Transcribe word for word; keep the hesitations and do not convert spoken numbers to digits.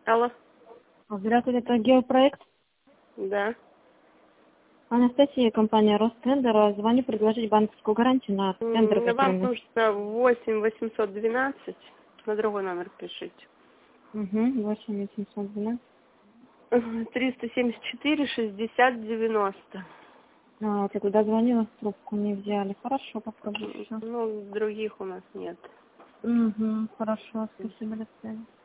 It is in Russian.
Алло. Здравствуйте, это геопроект. Да. Анастасия, компания Ростендер. Звоню предложить банковскую гарантию на тендер. М, Вам нужно восемь восемьсот двенадцать. На другой номер пишите. Угу, восемь восемьсот двенадцать. триста семьдесят четыре шестьдесят девяносто. А, вот я туда звонила, трубку не взяли. Хорошо, попробую еще. Ну, других у нас нет. Угу, хорошо, спасибо, до свидания.